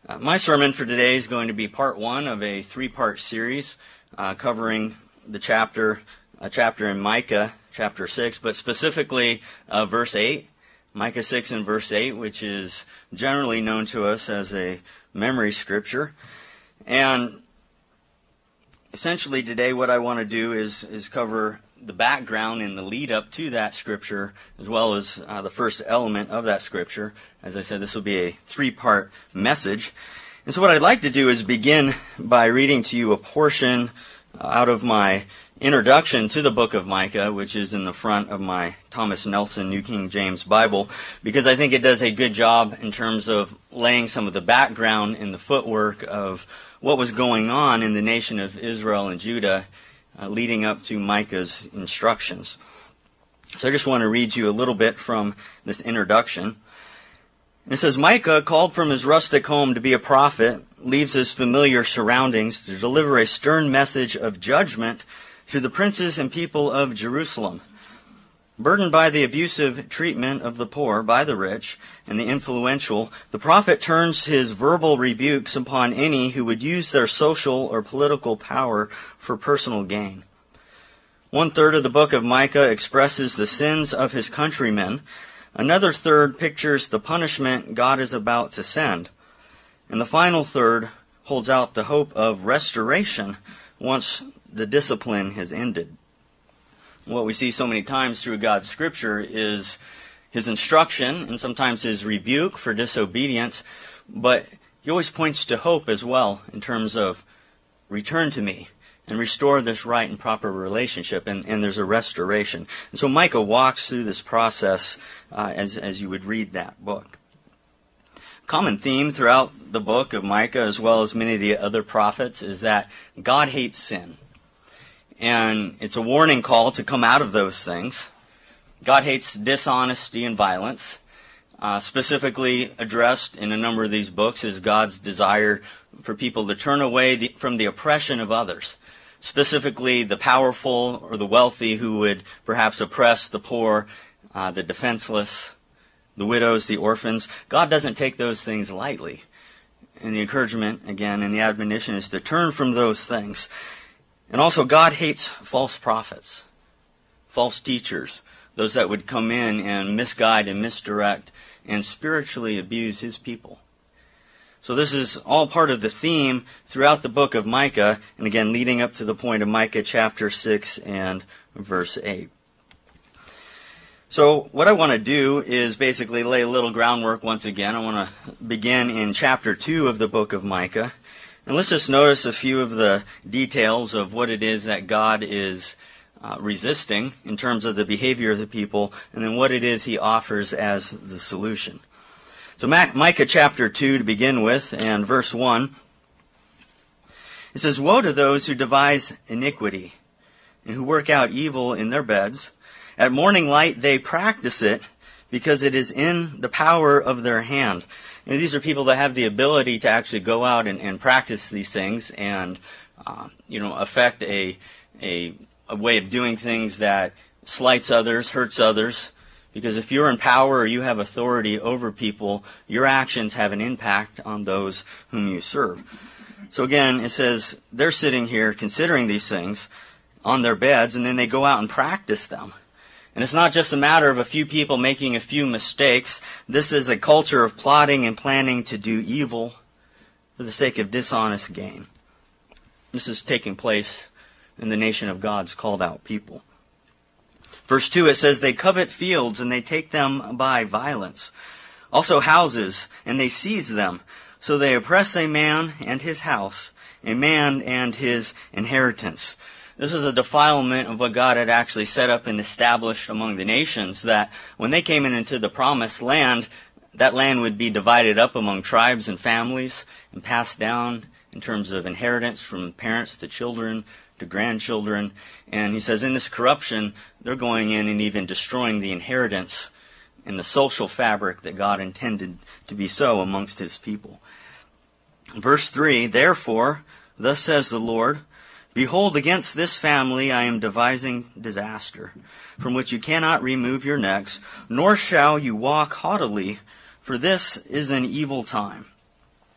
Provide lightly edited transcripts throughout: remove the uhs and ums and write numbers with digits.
My sermon for today is going to be part one of a three-part series covering the chapter in Micah, chapter 6, but specifically verse 8, Micah 6 and verse 8, which is generally known to us as a memory scripture. And essentially today what I want to do is cover the background and the lead up to that scripture, as well as the first element of that scripture. As I said, this will be a three-part message. And so what I'd like to do is begin by reading to you a portion out of my introduction to the book of Micah, which is in the front of my Thomas Nelson New King James Bible, because I think it does a good job in terms of laying some of the background and the footwork of what was going on in the nation of Israel and Judah leading up to Micah's instructions. So I just want to read you a little bit from this introduction. It says, Micah, called from his rustic home to be a prophet, leaves his familiar surroundings to deliver a stern message of judgment to the princes and people of Jerusalem. Burdened by the abusive treatment of the poor by the rich and the influential, the prophet turns his verbal rebukes upon any who would use their social or political power for personal gain. 1/3 of the book of Micah expresses the sins of his countrymen. Another third pictures the punishment God is about to send. And the final third holds out the hope of restoration once the discipline has ended. What we see so many times through God's scripture is his instruction and sometimes his rebuke for disobedience, but he always points to hope as well in terms of return to me and restore this right and proper relationship, and there's a restoration. And so Micah walks through this process as you would read that book. Common theme throughout the book of Micah, as well as many of the other prophets, is that God hates sin. And it's a warning call to come out of those things. God hates dishonesty and violence. Specifically addressed in a number of these books is God's desire for people to turn away from the oppression of others. Specifically the powerful or the wealthy who would perhaps oppress the poor, the defenseless, the widows, the orphans. God doesn't take those things lightly. And the encouragement, again, and the admonition is to turn from those things. And also, God hates false prophets, false teachers, those that would come in and misguide and misdirect and spiritually abuse his people. So this is all part of the theme throughout the book of Micah, and again, leading up to the point of Micah chapter 6 and verse 8. So what I want to do is basically lay a little groundwork once again. I want to begin in chapter 2 of the book of Micah. And let's just notice a few of the details of what it is that God is resisting in terms of the behavior of the people, and then what it is he offers as the solution. So Micah chapter 2 to begin with, and verse 1, it says, Woe to those who devise iniquity, and who work out evil in their beds. At morning light they practice it, because it is in the power of their hand. You know, these are people that have the ability to actually go out and practice these things and, affect a way of doing things that slights others, hurts others. Because if you're in power or you have authority over people, your actions have an impact on those whom you serve. So again, it says they're sitting here considering these things on their beds, and then they go out and practice them. And it's not just a matter of a few people making a few mistakes. This is a culture of plotting and planning to do evil for the sake of dishonest gain. This is taking place in the nation of God's called out people. Verse 2, it says, They covet fields and they take them by violence. Also houses, and they seize them. So they oppress a man and his house, a man and his inheritance. This is a defilement of what God had actually set up and established among the nations, that when they came into the promised land, that land would be divided up among tribes and families and passed down in terms of inheritance from parents to children to grandchildren. And he says in this corruption, they're going in and even destroying the inheritance and the social fabric that God intended to be so amongst his people. Verse 3, Therefore, thus says the Lord, Behold, against this family I am devising disaster, from which you cannot remove your necks, nor shall you walk haughtily, for this is an evil time.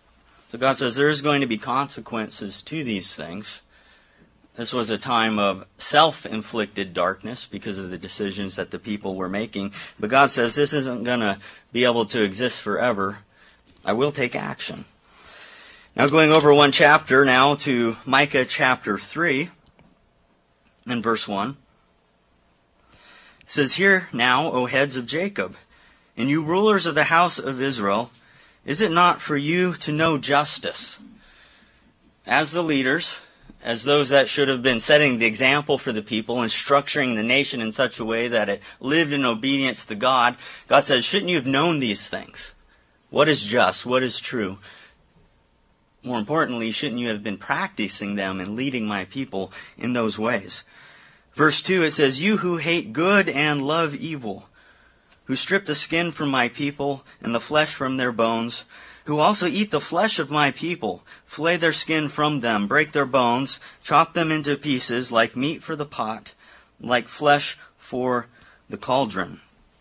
So God says there is going to be consequences to these things. This was a time of self-inflicted darkness because of the decisions that the people were making. But God says this isn't going to be able to exist forever. I will take action. Now going over one chapter now to Micah chapter 3 and verse 1. It says, "Hear now, O heads of Jacob, and you rulers of the house of Israel, is it not for you to know justice?" As the leaders, as those that should have been setting the example for the people and structuring the nation in such a way that it lived in obedience to God, God says, shouldn't you have known these things? What is just? What is true? More importantly, shouldn't you have been practicing them and leading my people in those ways? Verse 2, it says, "You who hate good and love evil, who strip the skin from my people and the flesh from their bones, who also eat the flesh of my people, flay their skin from them, break their bones, chop them into pieces like meat for the pot, like flesh for the cauldron."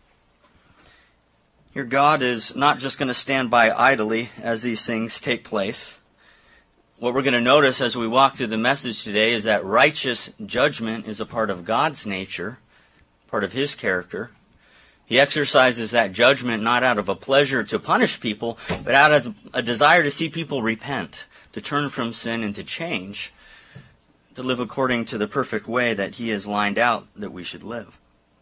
Here God is not just going to stand by idly as these things take place. What we're going to notice as we walk through the message today is that righteous judgment is a part of God's nature, part of His character. He exercises that judgment not out of a pleasure to punish people, but out of a desire to see people repent, to turn from sin and to change, to live according to the perfect way that He has lined out that we should live.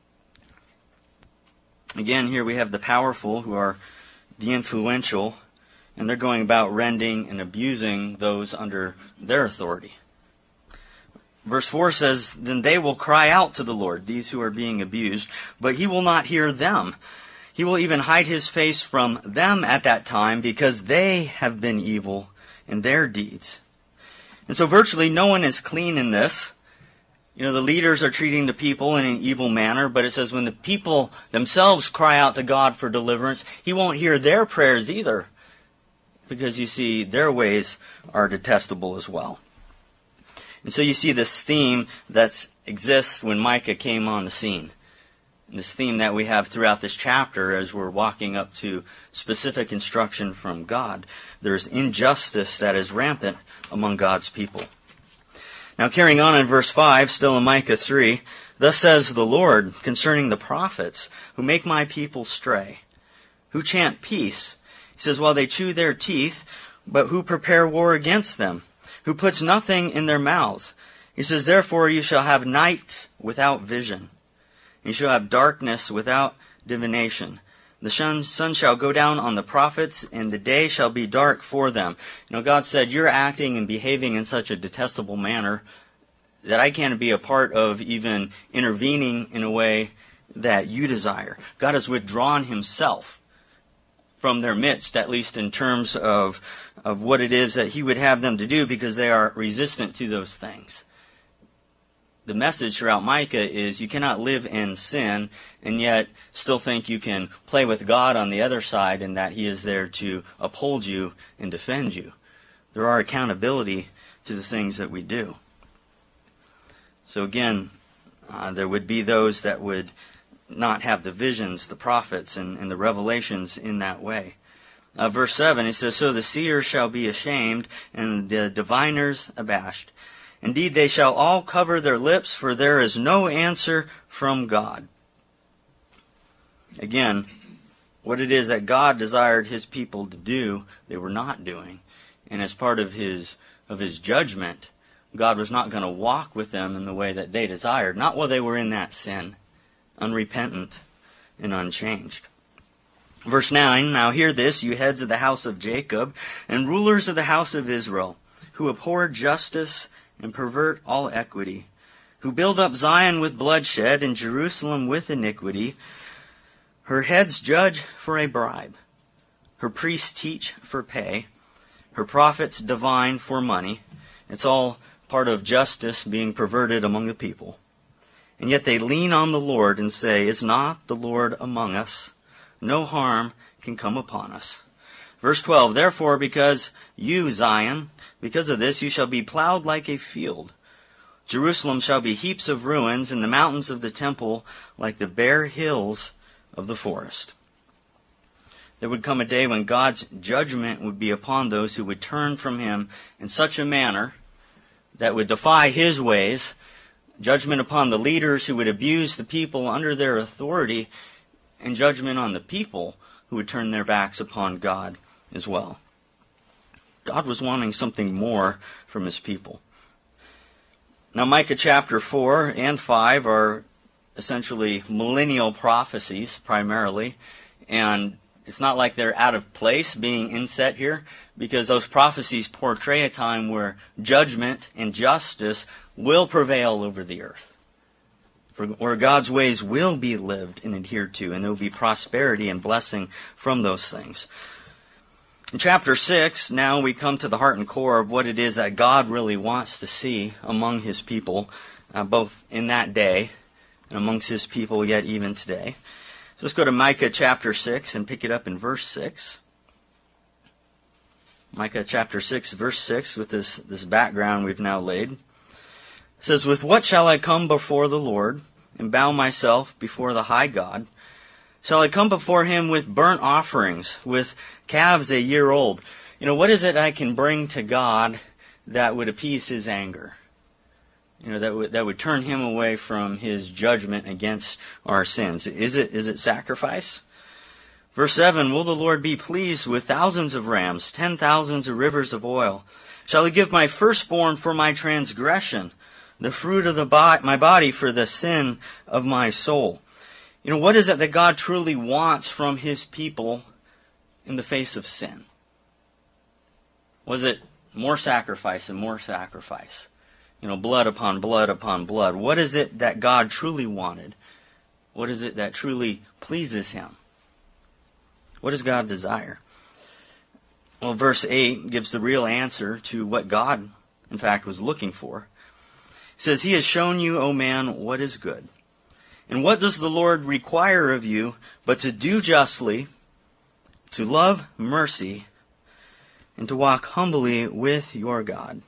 Again, here we have the powerful who are the influential, and they're going about rending and abusing those under their authority. Verse 4 says, "Then they will cry out to the Lord," these who are being abused, "but He will not hear them. He will even hide His face from them at that time, because they have been evil in their deeds." And so virtually no one is clean in this. The leaders are treating the people in an evil manner, but it says when the people themselves cry out to God for deliverance, He won't hear their prayers either, because you see, their ways are detestable as well. And so you see this theme that exists when Micah came on the scene. And this theme that we have throughout this chapter as we're walking up to specific instruction from God. There's injustice that is rampant among God's people. Now carrying on in verse 5, still in Micah 3, "Thus says the Lord concerning the prophets who make my people stray, who chant peace." He says, while they chew their teeth, but who prepare war against them, who puts nothing in their mouths. He says, "Therefore you shall have night without vision. You shall have darkness without divination. The sun shall go down on the prophets, and the day shall be dark for them." God said, you're acting and behaving in such a detestable manner that I can't be a part of even intervening in a way that you desire. God has withdrawn Himself from their midst, at least in terms of what it is that He would have them to do, because they are resistant to those things. The message throughout Micah is you cannot live in sin and yet still think you can play with God on the other side and that He is there to uphold you and defend you. There are accountability to the things that we do. So again, there would be those that would not have the visions, the prophets, and the revelations in that way. Verse 7, it says, "So the seers shall be ashamed, and the diviners abashed. Indeed, they shall all cover their lips, for there is no answer from God." Again, what it is that God desired His people to do, they were not doing. And as part of His judgment, God was not going to walk with them in the way that they desired, not while they were in that sin, unrepentant and unchanged. Verse 9, "Now hear this, you heads of the house of Jacob, and rulers of the house of Israel, who abhor justice and pervert all equity, who build up Zion with bloodshed and Jerusalem with iniquity. Her heads judge for a bribe, her priests teach for pay, her prophets divine for money." It's all part of justice being perverted among the people. "And yet they lean on the Lord and say, Is not the Lord among us? No harm can come upon us." Verse 12, "Therefore, because you, Zion, because of this you shall be plowed like a field. Jerusalem shall be heaps of ruins, and the mountains of the temple like the bare hills of the forest." There would come a day when God's judgment would be upon those who would turn from Him in such a manner that would defy His ways, judgment upon the leaders who would abuse the people under their authority, and judgment on the people who would turn their backs upon God as well. God was wanting something more from His people. Now, Micah chapter 4 and 5 are essentially millennial prophecies primarily, and it's not like they're out of place being inset here, because those prophecies portray a time where judgment and justice will prevail over the earth, where God's ways will be lived and adhered to, and there will be prosperity and blessing from those things. In chapter 6, now we come to the heart and core of what it is that God really wants to see among His people, both in that day and amongst His people yet even today. So let's go to Micah chapter 6 and pick it up in verse 6. Micah chapter 6, verse 6, with this background we've now laid. It says, "With what shall I come before the Lord, and bow myself before the high God? Shall I come before Him with burnt offerings, with calves a year old?" What is it I can bring to God that would appease His anger? That would turn Him away from His judgment against our sins. Is it sacrifice? Verse 7, "Will the Lord be pleased with thousands of rams, 10,000s of rivers of oil? Shall He give my firstborn for my transgression, the fruit of my body for the sin of my soul?" What is it that God truly wants from His people in the face of sin? Was it more sacrifice and more sacrifice? Blood upon blood upon blood. What is it that God truly wanted? What is it that truly pleases Him? What does God desire? Well, verse 8 gives the real answer to what God, in fact, was looking for. It says, "He has shown you, O man, what is good. And what does the Lord require of you but to do justly, to love mercy, and to walk humbly with your God?"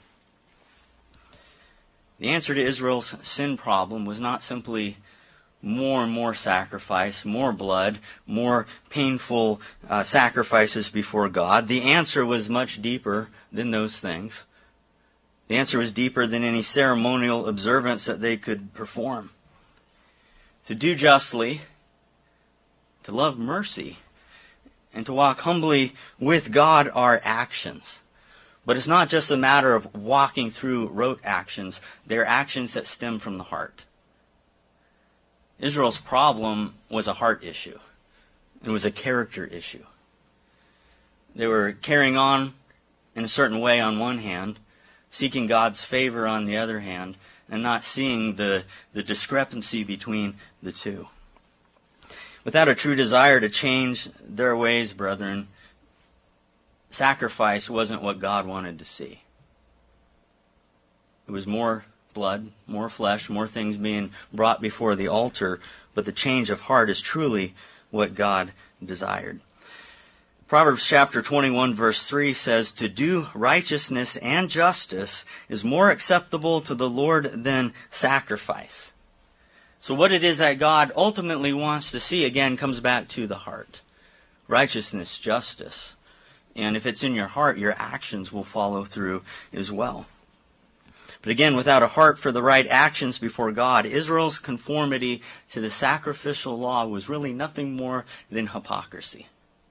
The answer to Israel's sin problem was not simply more and more sacrifice, more blood, more painful sacrifices before God. The answer was much deeper than those things. The answer was deeper than any ceremonial observance that they could perform. To do justly, to love mercy, and to walk humbly with God are actions. But it's not just a matter of walking through rote actions. They're actions that stem from the heart. Israel's problem was a heart issue. It was a character issue. They were carrying on in a certain way on one hand, seeking God's favor on the other hand, and not seeing the discrepancy between the two. Without a true desire to change their ways, brethren, sacrifice wasn't what God wanted to see. It was more blood, more flesh, more things being brought before the altar, but the change of heart is truly what God desired. Proverbs chapter 21 verse 3 says, "To do righteousness and justice is more acceptable to the Lord than sacrifice." So what it is that God ultimately wants to see, again, comes back to the heart. Righteousness, justice. And if it's in your heart, your actions will follow through as well. But again, without a heart for the right actions before God, Israel's conformity to the sacrificial law was really nothing more than hypocrisy.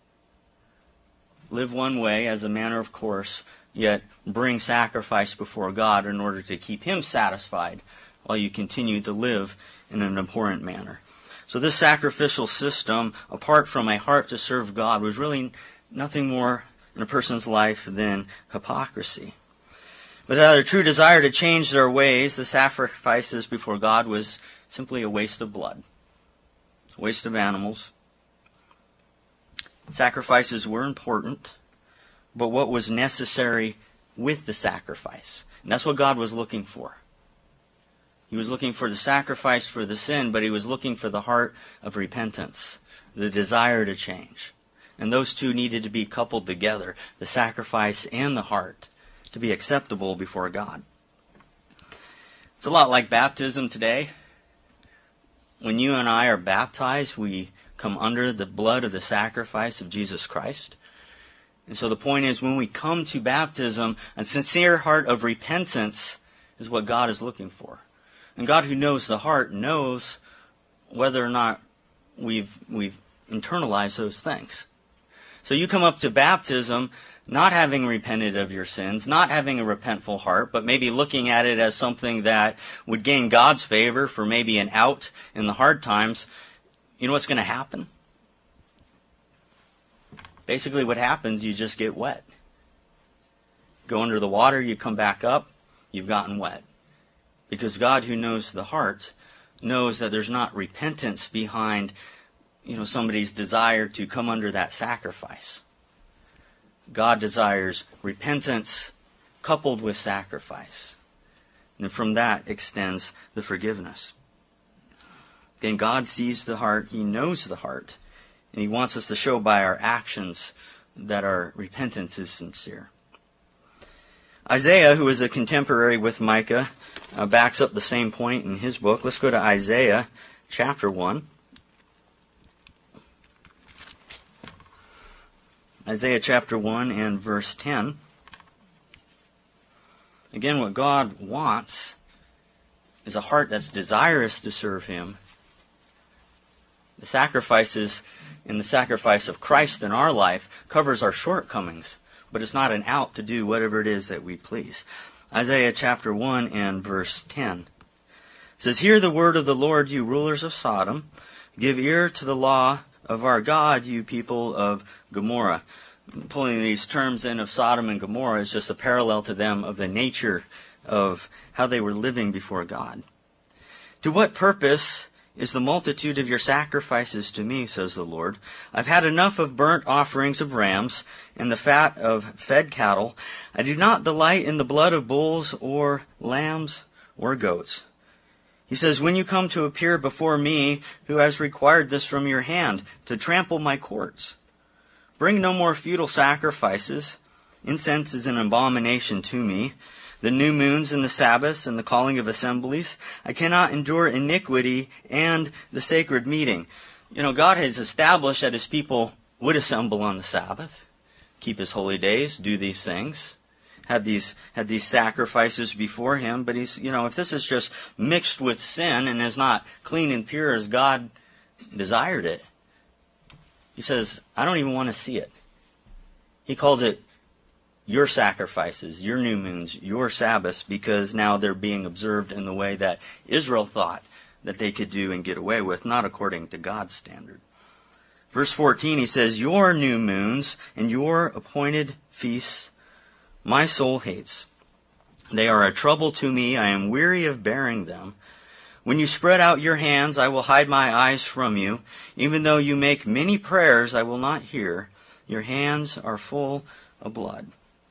Live one way as a matter of course, yet bring sacrifice before God in order to keep Him satisfied while you continue to live in an abhorrent manner. So this sacrificial system, apart from a heart to serve God, was really nothing more in a person's life than hypocrisy. Without a true desire to change their ways, the sacrifices before God was simply a waste of blood, a waste of animals. Sacrifices were important, but what was necessary with the sacrifice? And that's what God was looking for. He was looking for the sacrifice for the sin, but He was looking for the heart of repentance, the desire to change. And those two needed to be coupled together, the sacrifice and the heart, to be acceptable before God. It's a lot like baptism today. When you and I are baptized, we come under the blood of the sacrifice of Jesus Christ. And so the point is, when we come to baptism, a sincere heart of repentance is what God is looking for. And God, who knows the heart, knows whether or not we've internalized those things. So you come up to baptism not having repented of your sins, not having a repentful heart, but maybe looking at it as something that would gain God's favor for maybe an out in the hard times. You know what's going to happen? Basically what happens, you just get wet. Go under the water, you come back up, you've gotten wet. Because God, who knows the heart, knows that there's not repentance behind somebody's desire to come under that sacrifice. God desires repentance coupled with sacrifice. And from that extends the forgiveness. Again, God sees the heart, He knows the heart, and He wants us to show by our actions that our repentance is sincere. Isaiah, who is a contemporary with Micah, backs up the same point in his book. Let's go to Isaiah chapter 1. Isaiah chapter 1 and verse 10. Again, what God wants is a heart that's desirous to serve Him. The sacrifices and the sacrifice of Christ in our life covers our shortcomings, but it's not an out to do whatever it is that we please. Isaiah chapter 1 and verse 10 says, "Hear the word of the Lord, you rulers of Sodom. Give ear to the law of our God, you people of Gomorrah." Pulling these terms in of Sodom and Gomorrah is just a parallel to them of the nature of how they were living before God. "To what purpose is the multitude of your sacrifices to me, says the Lord? I've had enough of burnt offerings of rams and the fat of fed cattle. I do not delight in the blood of bulls or lambs or goats." He says, "When you come to appear before me, who has required this from your hand, to trample my courts? Bring no more futile sacrifices. Incense is an abomination to me. The new moons and the Sabbaths and the calling of assemblies. I cannot endure iniquity and the sacred meeting." God has established that His people would assemble on the Sabbath, keep His holy days, do these things, had these sacrifices before Him. But He's, if this is just mixed with sin and is not clean and pure as God desired it, He says, I don't even want to see it. He calls it your sacrifices, your new moons, your Sabbaths, because now they're being observed in the way that Israel thought that they could do and get away with, not according to God's standard. Verse 14, he says, "Your new moons and your appointed feasts, my soul hates. They are a trouble to me. I am weary of bearing them. When you spread out your hands, I will hide my eyes from you. Even though you make many prayers, I will not hear. Your hands are full of blood."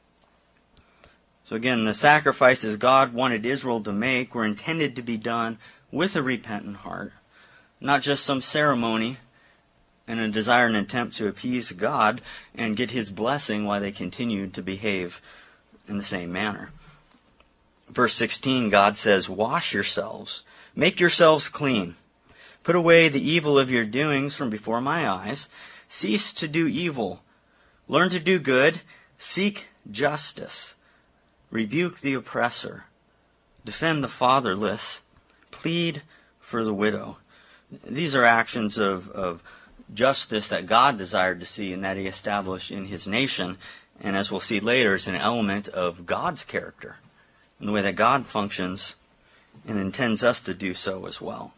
So again, the sacrifices God wanted Israel to make were intended to be done with a repentant heart, not just some ceremony and a desire and attempt to appease God and get His blessing while they continued to behave in the same manner. Verse 16, God says, "Wash yourselves. Make yourselves clean. Put away the evil of your doings from before my eyes. Cease to do evil. Learn to do good. Seek justice. Rebuke the oppressor. Defend the fatherless. Plead for the widow." These are actions of justice that God desired to see and that He established in His nation. And as we'll see later, it's an element of God's character and the way that God functions and intends us to do so as well.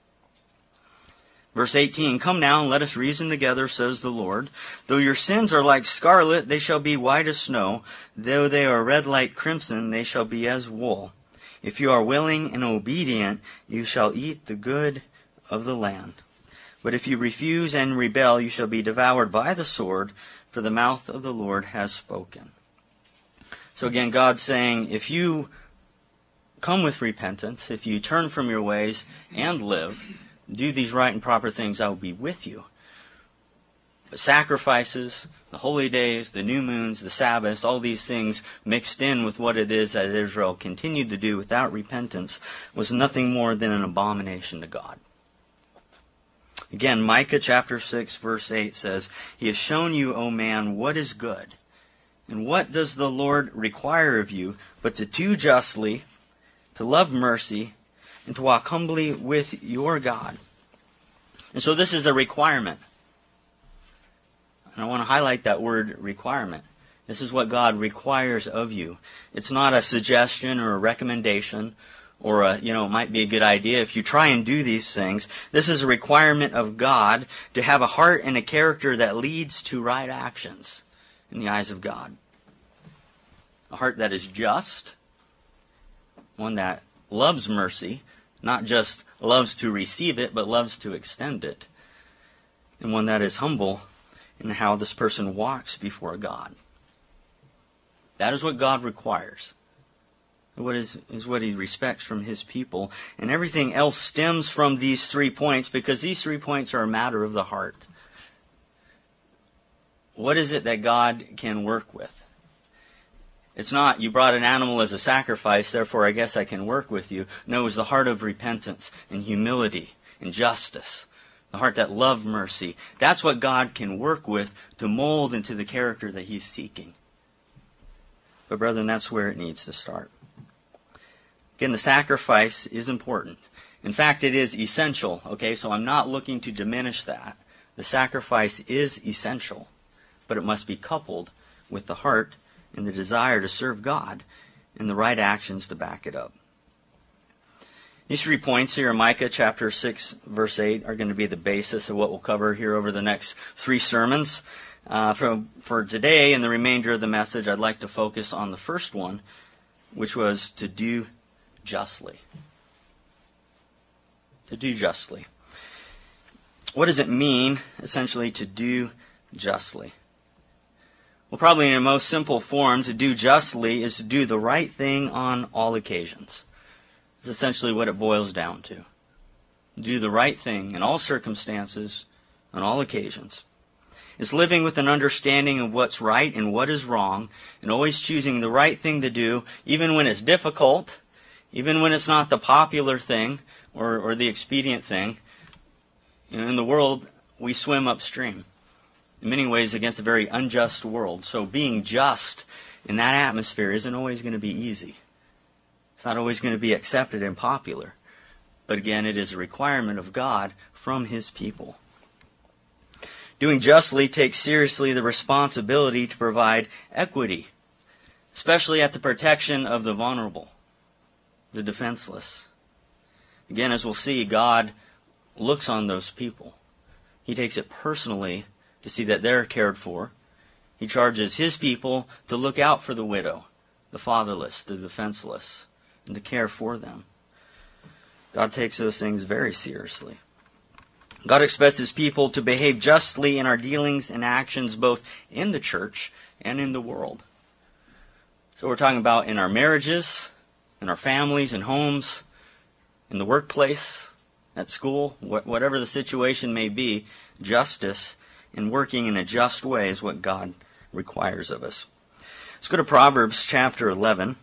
Verse 18, "Come now and let us reason together, says the Lord. Though your sins are like scarlet, they shall be white as snow. Though they are red like crimson, they shall be as wool. If you are willing and obedient, you shall eat the good of the land. But if you refuse and rebel, you shall be devoured by the sword, for the mouth of the Lord has spoken." So again, God's saying, if you come with repentance, if you turn from your ways and live, do these right and proper things, I will be with you. But sacrifices, the holy days, the new moons, the Sabbaths, all these things mixed in with what it is that Israel continued to do without repentance was nothing more than an abomination to God. Again, Micah chapter 6, verse 8 says, He has shown you, O man, what is good. And what does the Lord require of you but to do justly, to love mercy, and to walk humbly with your God? And so this is a requirement. And I want to highlight that word requirement. This is what God requires of you. It's not a suggestion or a recommendation or it might be a good idea if you try and do these things. This is a requirement of God to have a heart and a character that leads to right actions in the eyes of God. A heart that is just, one that loves mercy, not just loves to receive it, but loves to extend it, and one that is humble in how this person walks before God. That is what God requires. What is what He respects from His people. And everything else stems from these 3 points, because these 3 points are a matter of the heart. What is it that God can work with? It's not, you brought an animal as a sacrifice, therefore I guess I can work with you. No, it's the heart of repentance and humility and justice. The heart that loved mercy. That's what God can work with to mold into the character that He's seeking. But brethren, that's where it needs to start. Again, the sacrifice is important. In fact, it is essential. Okay, so I'm not looking to diminish that. The sacrifice is essential, but it must be coupled with the heart and the desire to serve God and the right actions to back it up. These 3 points here in Micah chapter 6, verse 8 are going to be the basis of what we'll cover here over the next 3 sermons. For today and the remainder of the message, I'd like to focus on the first one, which was to do justly. To do justly. What does it mean, essentially, to do justly? Well, probably in a most simple form, to do justly is to do the right thing on all occasions. It's essentially what it boils down to. Do the right thing in all circumstances, on all occasions. It's living with an understanding of what's right and what is wrong, and always choosing the right thing to do, even when it's difficult, even when it's not the popular thing or the expedient thing. In the world, we swim upstream, in many ways against a very unjust world. So being just in that atmosphere isn't always going to be easy. It's not always going to be accepted and popular. But again, it is a requirement of God from His people. Doing justly takes seriously the responsibility to provide equity, especially at the protection of the vulnerable, the defenseless. Again, as we'll see, God looks on those people. He takes it personally to see that they're cared for. He charges His people to look out for the widow, the fatherless, the defenseless, and to care for them. God takes those things very seriously. God expects His people to behave justly in our dealings and actions, both in the church and in the world. So we're talking about in our marriages, in our families and homes, in the workplace, at school, whatever the situation may be, justice and working in a just way is what God requires of us. Let's go to Proverbs chapter 11.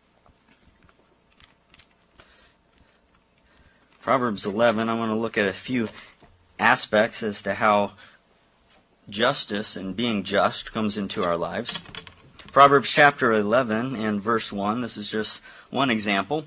Proverbs 11, I want to look at a few aspects as to how justice and being just comes into our lives. Proverbs chapter 11 and verse 1, this is just one example.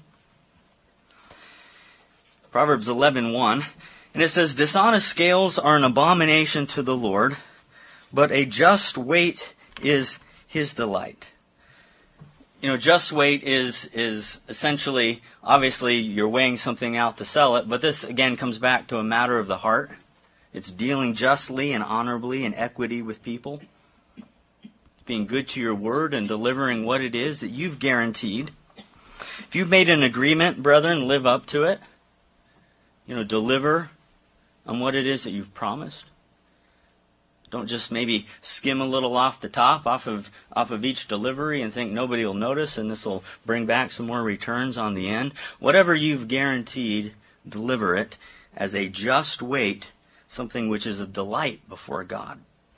Proverbs 11:1, and it says, "Dishonest scales are an abomination to the Lord, but a just weight is His delight." Just weight is essentially, obviously, you're weighing something out to sell it, but this, again, comes back to a matter of the heart. It's dealing justly and honorably in equity with people. Being good to your word and delivering what it is that you've guaranteed. If you've made an agreement, brethren, live up to it. Deliver on what it is that you've promised. Don't just maybe skim a little off the top, off of each delivery and think nobody will notice and this will bring back some more returns on the end. Whatever you've guaranteed, deliver it as a just weight, something which is a delight before God.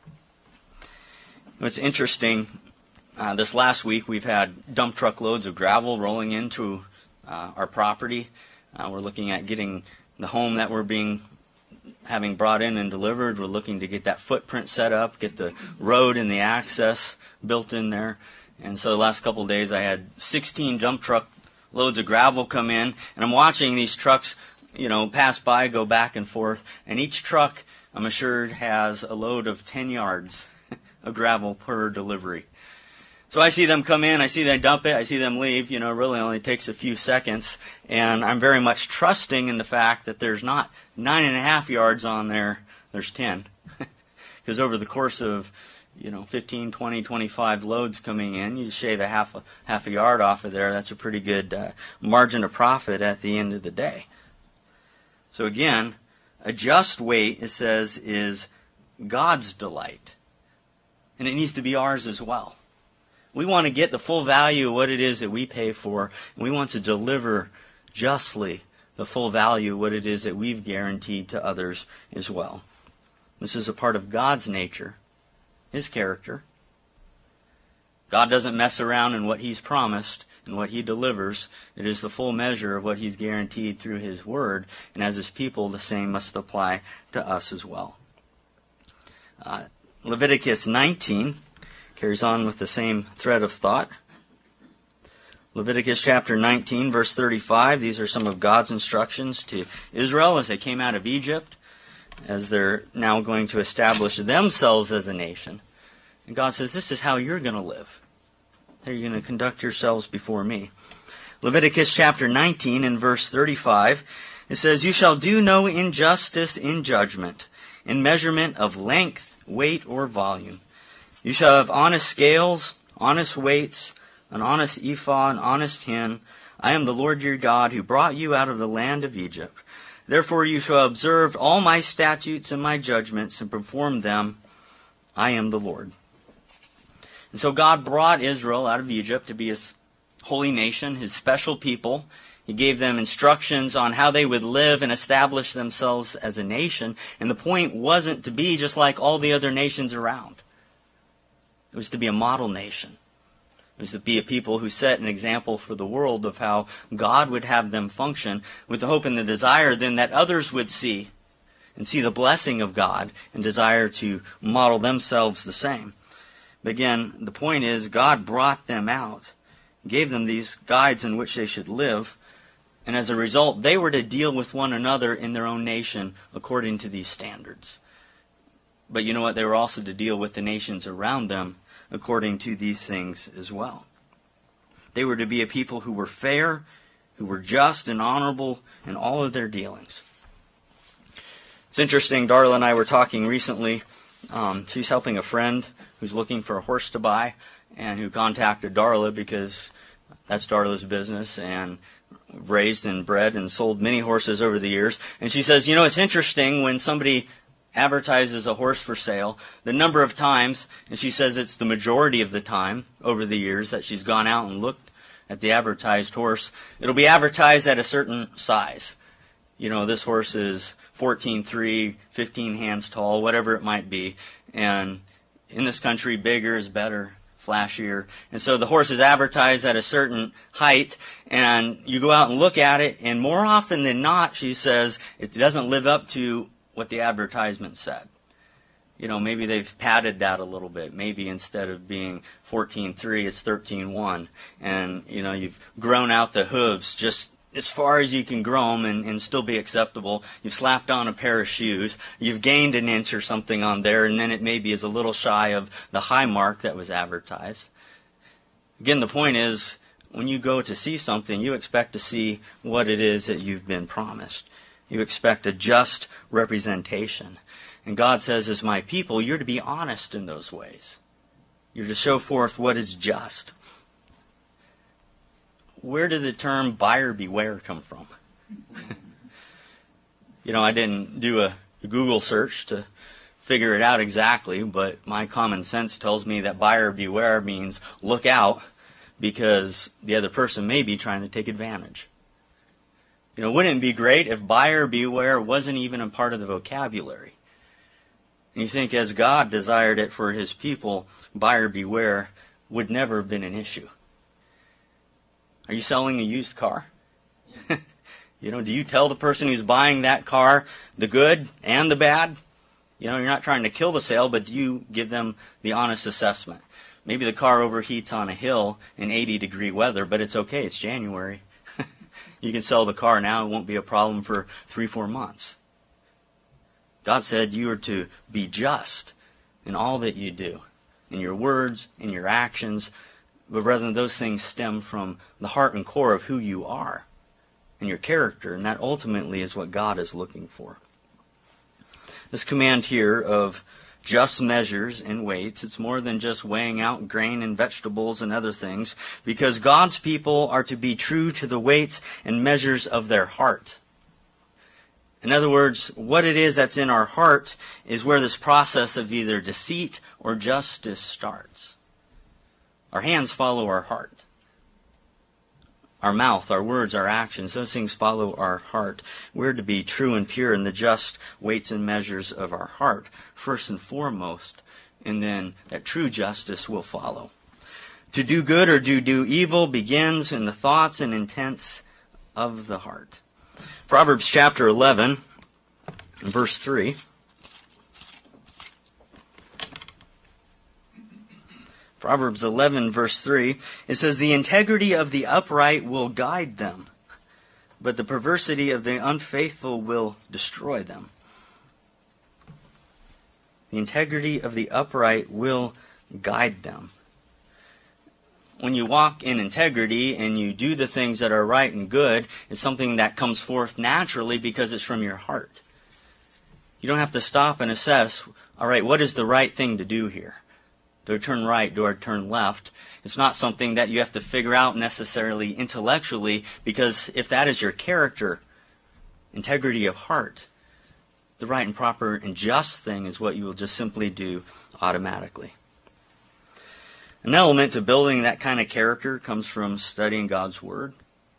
It's interesting, this last week we've had dump truck loads of gravel rolling into our property. We're looking at getting the home that we're being having brought in and delivered, we're looking to get that footprint set up, get the road and the access built in there. And so the last couple of days I had 16 dump truck loads of gravel come in, and I'm watching these trucks, pass by, go back and forth, and each truck, I'm assured, has a load of 10 yards of gravel per delivery. So I see them come in, I see them dump it, I see them leave, really only takes a few seconds, and I'm very much trusting in the fact that there's not 9.5 yards on there, there's 10. Because over the course of 15, 20, 25 loads coming in, you shave a half a yard off of there. That's a pretty good margin of profit at the end of the day. So again, a just weight, it says, is God's delight. And it needs to be ours as well. We want to get the full value of what it is that we pay for, and we want to deliver justly the full value of what it is that we've guaranteed to others as well. This is a part of God's nature, His character. God doesn't mess around in what He's promised and what He delivers. It is the full measure of what He's guaranteed through His Word, and as His people, the same must apply to us as well. Leviticus 19 carries on with the same thread of thought. Leviticus chapter 19, verse 35. These are some of God's instructions to Israel as they came out of Egypt, as they're now going to establish themselves as a nation. And God says, this is how you're going to live. How you're going to conduct yourselves before me. Leviticus chapter 19 and verse 35, it says, "You shall do no injustice in judgment, in measurement of length, weight, or volume. You shall have honest scales, honest weights, an honest ephah, an honest hin. I am the Lord your God, who brought you out of the land of Egypt. Therefore you shall observe all my statutes and my judgments, and perform them. I am the Lord." And so God brought Israel out of Egypt to be His holy nation, His special people. He gave them instructions on how they would live and establish themselves as a nation. And the point wasn't to be just like all the other nations around. It was to be a model nation. It was to be a people who set an example for the world of how God would have them function, with the hope and the desire then that others would see and see the blessing of God and desire to model themselves the same. But again, the point is God brought them out, gave them these guides in which they should live, and as a result, they were to deal with one another in their own nation according to these standards. But you know what? They were also to deal with the nations around them according to these things as well. They were to be a people who were fair, who were just and honorable in all of their dealings. It's interesting, Darla and I were talking recently. She's helping a friend who's looking for a horse to buy, and who contacted Darla because that's Darla's business, and raised and bred and sold many horses over the years. And she says, it's interesting when somebody advertises a horse for sale, the number of times, and she says it's the majority of the time over the years that she's gone out and looked at the advertised horse, it'll be advertised at a certain size. This horse is 14.3, 15 hands tall, whatever it might be. And in this country, bigger is better, flashier. And so the horse is advertised at a certain height, and you go out and look at it, and more often than not, she says, it doesn't live up to what the advertisement said. Maybe they've padded that a little bit. Maybe instead of being 14.3, it's 13.1. And, you've grown out the hooves just as far as you can grow them and still be acceptable. You've slapped on a pair of shoes. You've gained an inch or something on there, and then it maybe is a little shy of the high mark that was advertised. Again, the point is, when you go to see something, you expect to see what it is that you've been promised. You expect a just representation. And God says, as my people, you're to be honest in those ways. You're to show forth what is just. Where did the term buyer beware come from? I didn't do a Google search to figure it out exactly, but my common sense tells me that buyer beware means look out, because the other person may be trying to take advantage. Wouldn't it be great if buyer beware wasn't even a part of the vocabulary? And you think as God desired it for His people, buyer beware would never have been an issue. Are you selling a used car? Do you tell the person who's buying that car the good and the bad? You're not trying to kill the sale, but do you give them the honest assessment? Maybe the car overheats on a hill in 80-degree weather, but it's okay. It's January. You can sell the car now. It won't be a problem for 3-4 months. God said you are to be just in all that you do, in your words, in your actions, but rather those things stem from the heart and core of who you are and your character, and that ultimately is what God is looking for. This command here of just measures and weights, it's more than just weighing out grain and vegetables and other things, because God's people are to be true to the weights and measures of their heart. In other words, what it is that's in our heart is where this process of either deceit or justice starts. Our hands follow our heart. Our mouth, our words, our actions, those things follow our heart. We're to be true and pure in the just weights and measures of our heart, first and foremost, and then that true justice will follow. To do good or to do evil begins in the thoughts and intents of the heart. Proverbs chapter 11, verse 3. Proverbs 11, verse 3, it says, "The integrity of the upright will guide them, but the perversity of the unfaithful will destroy them." The integrity of the upright will guide them. When you walk in integrity and you do the things that are right and good, it's something that comes forth naturally because it's from your heart. You don't have to stop and assess, all right, what is the right thing to do here? Do I turn right? Do I turn left? It's not something that you have to figure out necessarily intellectually, because if that is your character, integrity of heart, the right and proper and just thing is what you will just simply do automatically. An element to building that kind of character comes from studying God's Word,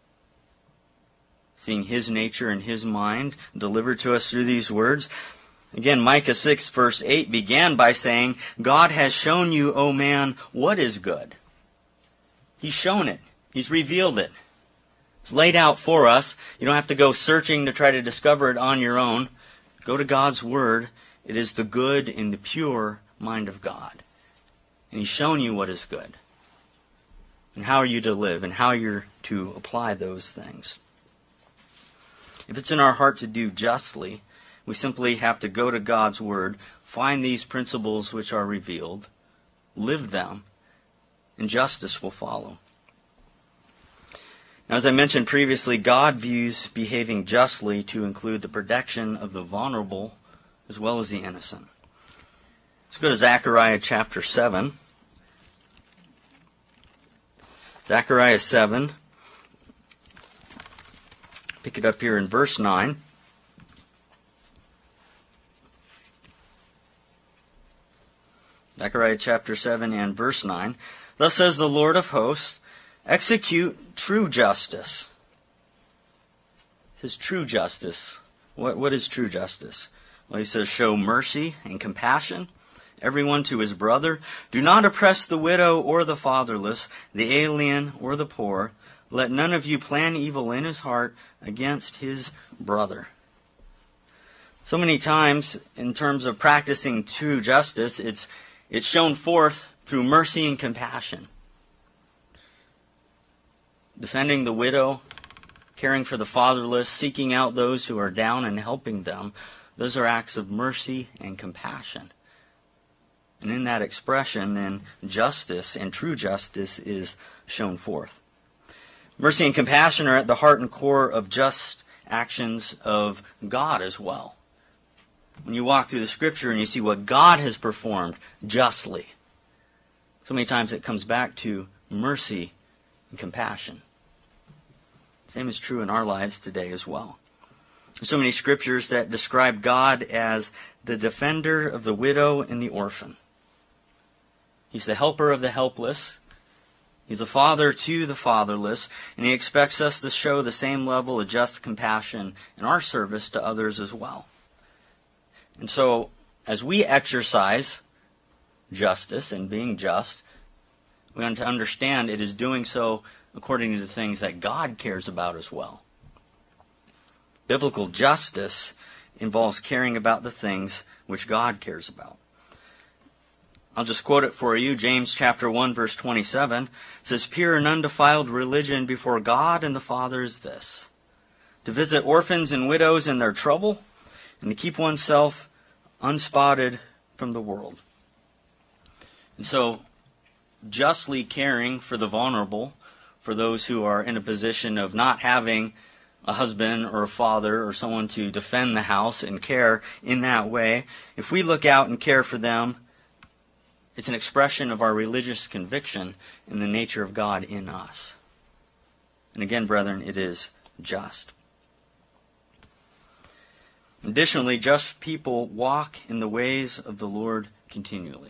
seeing His nature and His mind delivered to us through these words. Again, Micah 6, verse 8 began by saying, God has shown you, O man, what is good. He's shown it. He's revealed it. It's laid out for us. You don't have to go searching to try to discover it on your own. Go to God's Word. It is the good and the pure mind of God. And He's shown you what is good, and how are you to live, and how you're to apply those things. If it's in our heart to do justly, we simply have to go to God's Word, find these principles which are revealed, live them, and justice will follow. Now, as I mentioned previously, God views behaving justly to include the protection of the vulnerable as well as the innocent. Let's go to Zechariah chapter 7. Zechariah 7. Pick it up here in verse 9. Zechariah chapter 7 and verse 9. Thus says the Lord of hosts, execute true justice. It says true justice. What is true justice? Well, he says, show mercy and compassion, everyone to his brother. Do not oppress the widow or the fatherless, the alien or the poor. Let none of you plan evil in his heart against his brother. So many times, in terms of practicing true justice, it's shown forth through mercy and compassion. Defending the widow, caring for the fatherless, seeking out those who are down and helping them, those are acts of mercy and compassion. And in that expression, then, justice and true justice is shown forth. Mercy and compassion are at the heart and core of just actions of God as well. When you walk through the Scripture and you see what God has performed justly, so many times it comes back to mercy and compassion. Same is true in our lives today as well. There's so many Scriptures that describe God as the defender of the widow and the orphan. He's the helper of the helpless. He's a father to the fatherless, and He expects us to show the same level of just compassion in our service to others as well. And so, as we exercise justice and being just, we want to understand it is doing so according to the things that God cares about as well. Biblical justice involves caring about the things which God cares about. I'll just quote it for you. James chapter 1, verse 27 says, "Pure and undefiled religion before God and the Father is this, to visit orphans and widows in their trouble, and to keep oneself unspotted from the world." And so, justly caring for the vulnerable, for those who are in a position of not having a husband or a father or someone to defend the house and care in that way, if we look out and care for them, it's an expression of our religious conviction in the nature of God in us. And again, brethren, it is just. Additionally, just people walk in the ways of the Lord continually.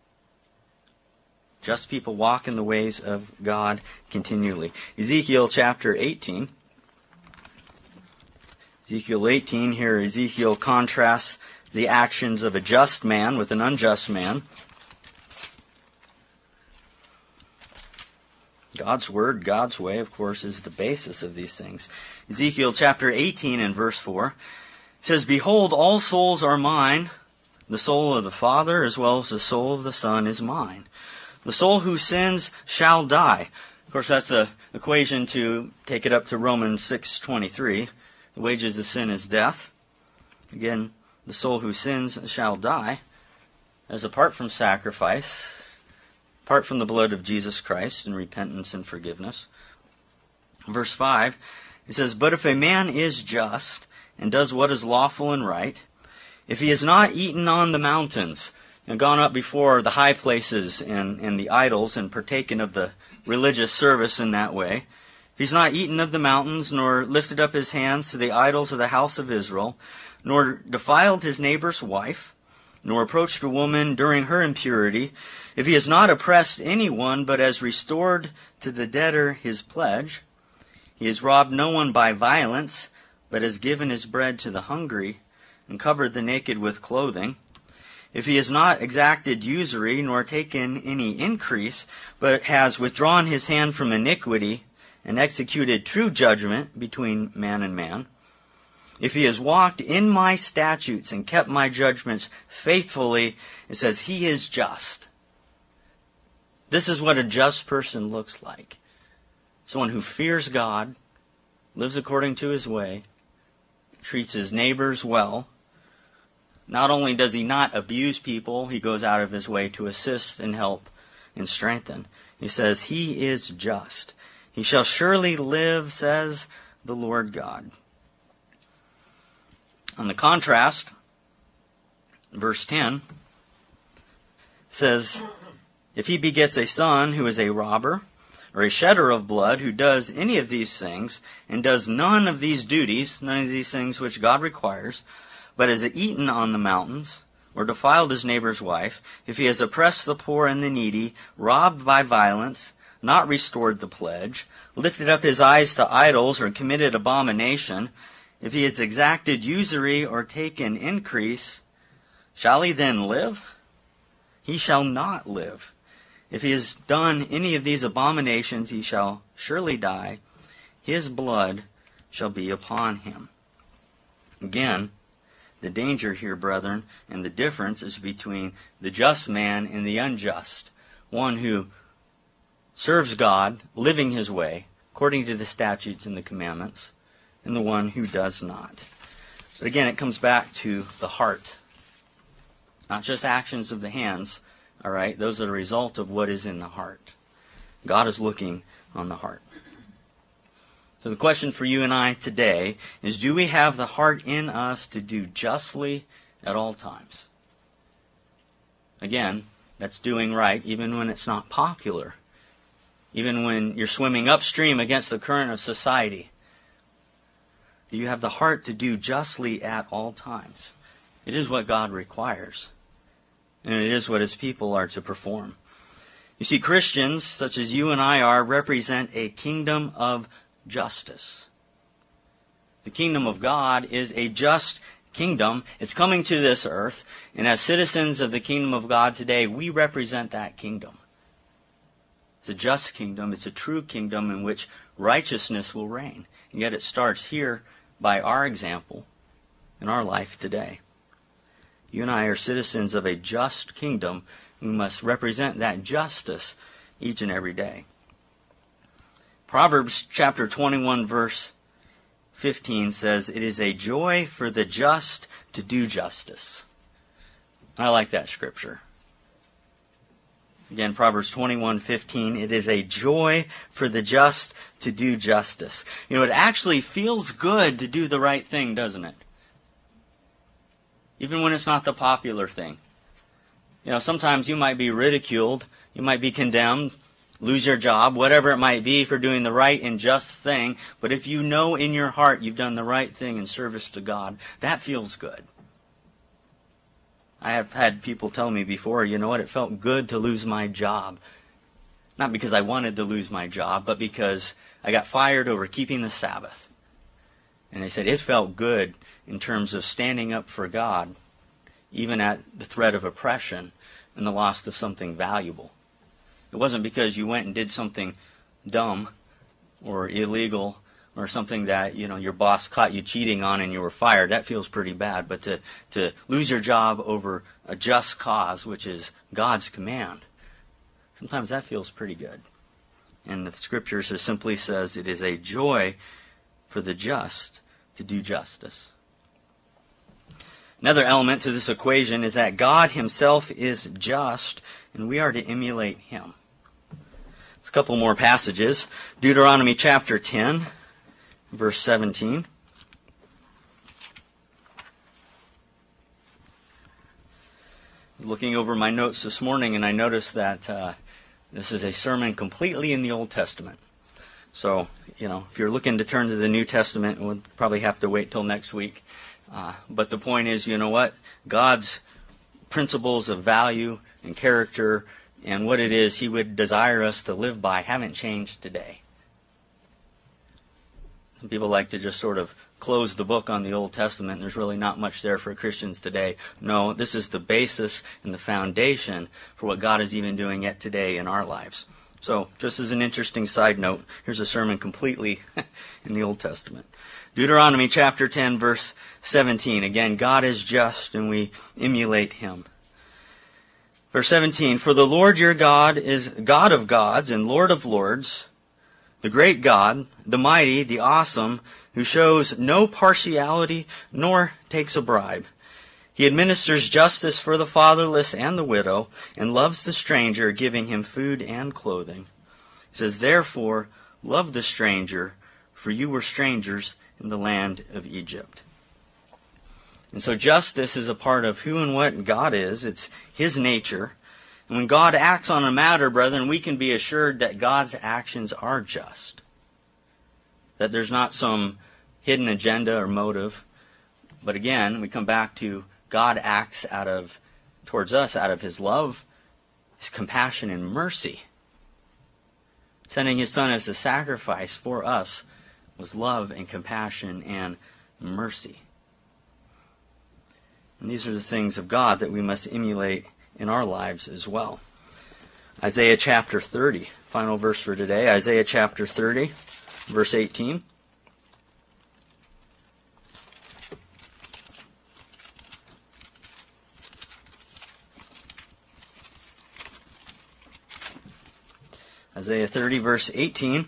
Just people walk in the ways of God continually. Ezekiel chapter 18. Ezekiel 18, here Ezekiel contrasts the actions of a just man with an unjust man. God's word, God's way, of course, is the basis of these things. Ezekiel chapter 18 and verse 4 says, "Behold, all souls are mine. The soul of the Father as well as the soul of the Son is mine. The soul who sins shall die." Of course, that's an equation to take it up to Romans 6:23. The wages of sin is death. Again, the soul who sins shall die, as apart from sacrifice, apart from the blood of Jesus Christ and repentance and forgiveness. Verse 5, it says, "But if a man is just and does what is lawful and right, if he has not eaten on the mountains and gone up before the high places and the idols and partaken of the religious service in that way, if he's not eaten of the mountains, nor lifted up his hands to the idols of the house of Israel, nor defiled his neighbor's wife, nor approached a woman during her impurity, if he has not oppressed anyone, but has restored to the debtor his pledge, he has robbed no one by violence, but has given his bread to the hungry, and covered the naked with clothing, if he has not exacted usury, nor taken any increase, but has withdrawn his hand from iniquity, and executed true judgment between man and man, if he has walked in my statutes and kept my judgments faithfully," it says, "he is just." This is what a just person looks like. Someone who fears God, lives according to his way, treats his neighbors well. Not only does he not abuse people, he goes out of his way to assist and help and strengthen. He says, he is just. "He shall surely live, says the Lord God." On the contrast, verse 10 says, "If he begets a son who is a robber, or a shedder of blood, who does any of these things, and does none of these duties," none of these things which God requires, "but has eaten on the mountains, or defiled his neighbor's wife, if he has oppressed the poor and the needy, robbed by violence, not restored the pledge, lifted up his eyes to idols, or committed abomination, if he has exacted usury or taken increase, shall he then live? He shall not live. If he has done any of these abominations, he shall surely die. His blood shall be upon him." Again, the danger here, brethren, and the difference is between the just man and the unjust. One who serves God, living his way, according to the statutes and the commandments, and the one who does not. But again, it comes back to the heart. Not just actions of the hands, all right? Those are the result of what is in the heart. God is looking on the heart. So the question for you and I today is, do we have the heart in us to do justly at all times? Again, that's doing right even when it's not popular. Even when you're swimming upstream against the current of society. Do you have the heart to do justly at all times? It is what God requires. And it is what his people are to perform. You see, Christians, such as you and I are, represent a kingdom of justice. The kingdom of God is a just kingdom. It's coming to this earth. And as citizens of the kingdom of God today, we represent that kingdom. It's a just kingdom. It's a true kingdom in which righteousness will reign. And yet it starts here by our example in our life today. You and I are citizens of a just kingdom. We must represent that justice each and every day. Proverbs chapter 21 verse 15 says, "It is a joy for the just to do justice." I like that scripture. Again, Proverbs 21:15, "It is a joy for the just to do justice." You know, it actually feels good to do the right thing, doesn't it? Even when it's not the popular thing. You know, sometimes you might be ridiculed, you might be condemned, lose your job, whatever it might be for doing the right and just thing. But if you know in your heart you've done the right thing in service to God, that feels good. I have had people tell me before, you know what, it felt good to lose my job. Not because I wanted to lose my job, but because I got fired over keeping the Sabbath. And they said it felt good in terms of standing up for God, even at the threat of oppression and the loss of something valuable. It wasn't because you went and did something dumb or illegal or something that, you know, your boss caught you cheating on and you were fired. That feels pretty bad. But to lose your job over a just cause, which is God's command, sometimes that feels pretty good. And the Scripture simply says it is a joy for the just to do justice. Another element to this equation is that God himself is just, and we are to emulate him. There's a couple more passages. Deuteronomy chapter 10, verse 17. Looking over my notes this morning, and I noticed that this is a sermon completely in the Old Testament. So, you know, if you're looking to turn to the New Testament, we'll probably have to wait till next week. But the point is, you know what? God's principles of value and character and what it is he would desire us to live by haven't changed today. Some people like to just sort of close the book on the Old Testament. There's really not much there for Christians today. No, this is the basis and the foundation for what God is even doing yet today in our lives. So, just as an interesting side note, here's a sermon completely in the Old Testament. Deuteronomy chapter 10, verse 17. Again, God is just, and we emulate him. Verse 17, "For the Lord your God is God of gods and Lord of lords, the great God, the mighty, the awesome, who shows no partiality nor takes a bribe. He administers justice for the fatherless and the widow, and loves the stranger, giving him food and clothing." He says, "Therefore, love the stranger, for you were strangers in the land of Egypt." And so justice is a part of who and what God is. It's his nature. And when God acts on a matter, brethren, we can be assured that God's actions are just. That there's not some hidden agenda or motive. But again, we come back to God acts towards us out of his love, his compassion and mercy. Sending his Son as a sacrifice for us was love and compassion and mercy. And these are the things of God that we must emulate in our lives as well. Isaiah chapter 30, final verse for today. Isaiah chapter 30, verse 18. Isaiah 30, verse 18.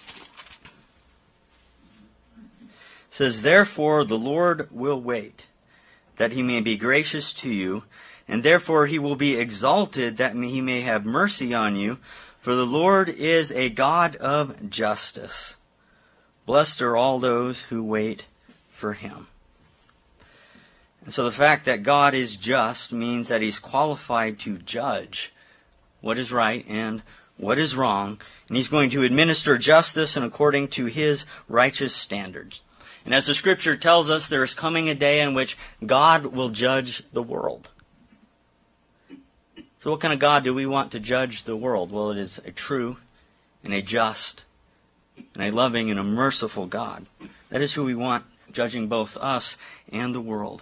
Says, "Therefore the Lord will wait, that he may be gracious to you, and therefore he will be exalted, that he may have mercy on you. For the Lord is a God of justice. Blessed are all those who wait for him." And so the fact that God is just means that he's qualified to judge what is right and what is wrong, and he's going to administer justice and according to his righteous standards. And as the Scripture tells us, there is coming a day in which God will judge the world. So what kind of God do we want to judge the world? Well, it is a true and a just and a loving and a merciful God. That is who we want judging both us and the world.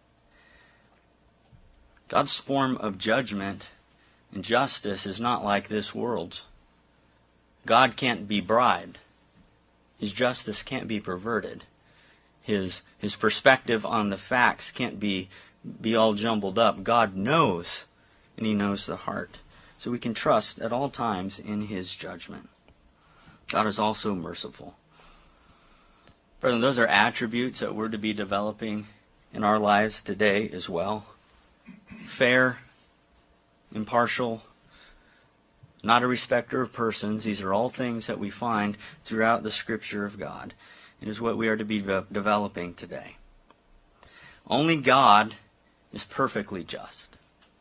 God's form of judgment and justice is not like this world's. God can't be bribed. His justice can't be perverted. His perspective on the facts can't be all jumbled up. God knows, and He knows the heart. So we can trust at all times in His judgment. God is also merciful. Brethren, those are attributes that we're to be developing in our lives today as well. Fair, impartial, not a respecter of persons. These are all things that we find throughout the Scripture of God. It is what we are to be developing today. Only God is perfectly just.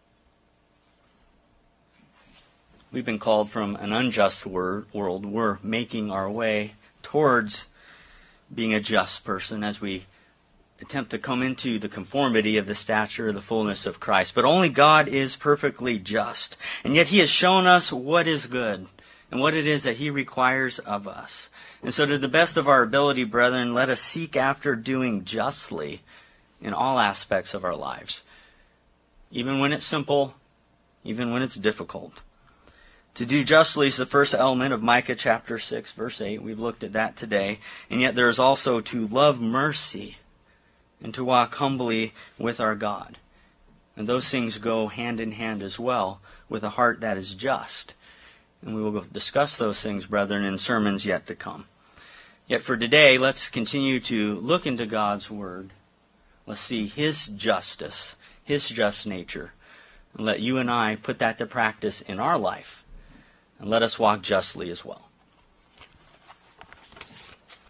We've been called from an unjust world. We're making our way towards being a just person as we attempt to come into the conformity of the stature of the fullness of Christ. But only God is perfectly just. And yet He has shown us what is good and what it is that He requires of us. And so to the best of our ability, brethren, let us seek after doing justly in all aspects of our lives. Even when it's simple, even when it's difficult. To do justly is the first element of Micah chapter 6, verse 8. We've looked at that today. And yet there is also to love mercy and to walk humbly with our God. And those things go hand in hand as well with a heart that is just. And we will discuss those things, brethren, in sermons yet to come. Yet for today, let's continue to look into God's Word. Let's see His justice, His just nature. And let you and I put that to practice in our life. And let us walk justly as well.